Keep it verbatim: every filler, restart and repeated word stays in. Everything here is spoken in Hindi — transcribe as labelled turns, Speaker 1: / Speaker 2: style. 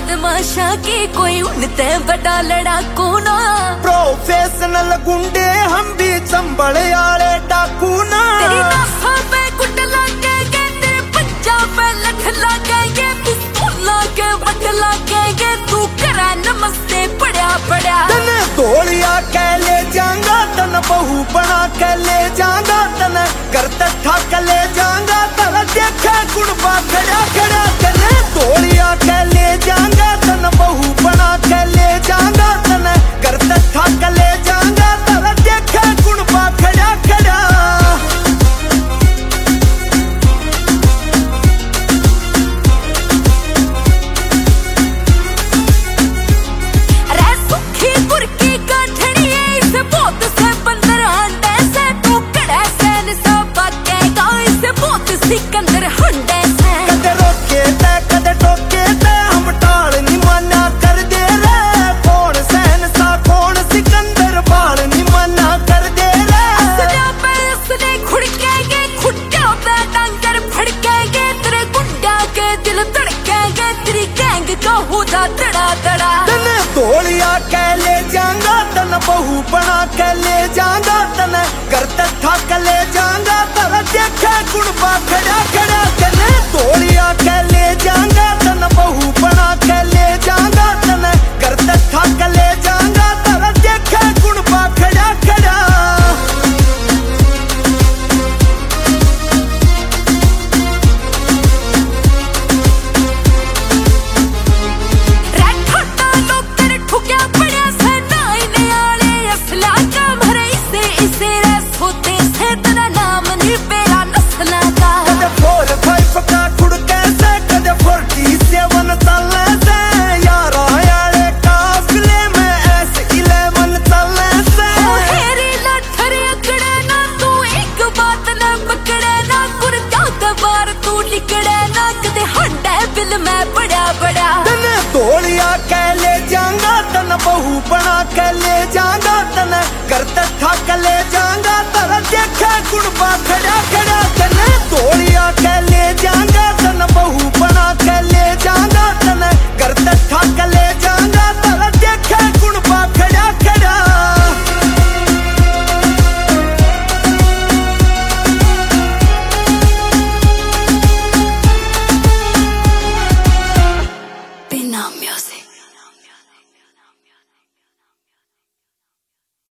Speaker 1: बदमाशा की कोई उनते बड़ा लड़ाकू ना।
Speaker 2: प्रोफेशनल गुंडे हम भी चंबल आले डाकू ना।
Speaker 1: तेरी नासा पे कुट लगेंगे, तेरे पंजा पे लठ लगेंगे, पिस्तौल के वट लगेंगे, तू करा नमस्ते पड़ा पड़ा।
Speaker 2: तने धोलिया कह ले जाऊंगा, तन बहू बना के ले जाऊंगा, तने घर तक ठाक ले जाऊंगा, तन देखे गुड़बा खड़ा खड़ा। तने धोलिया कह ले जाऊंगा, तन बहू बना के ले जाऊंगा, तने घर तक ठाक ले जाऊंगा, तन देखे गुड़बा खड़ा खड़ा।
Speaker 1: सिकंदर हुंडे से
Speaker 2: कदे रोके ते कदे टोके ते हम टाल नी मना कर दे रे। कौन सहन सा कौन सिकंदर बाल नी मना कर दे रे।
Speaker 1: असला पे असले खुड़केंगे, खुट्टा पे डांगर फड़केंगे, तेरे गुंडा के दिल धड़केंगे, तेरी गैंग का होदा तड़ा तड़ा।
Speaker 2: तने धोलिया कह ले जाऊंगा, तन बहू बना के ले जाऊंगा, तने घर तक ठाक ले जाऊंगा, तन देखे गुड़बा खड़ा खड़ा। तने धोलिया कह ले जाऊंगा, तन बहू बना के ले जाऊंगा, तने घर तक ठाक ले जाऊंगा, तन देखे गुड़बा खड़ा खड़ा।
Speaker 1: मैं बड़ा बड़ा
Speaker 2: तने धोलिया कह ले जाऊंगा, तन बहू बना के ले जाऊंगा, तने घर तक ठाक ले जाऊंगा, तन देखे गुड़बा खड़ा खड़ा। तने धोलिया कह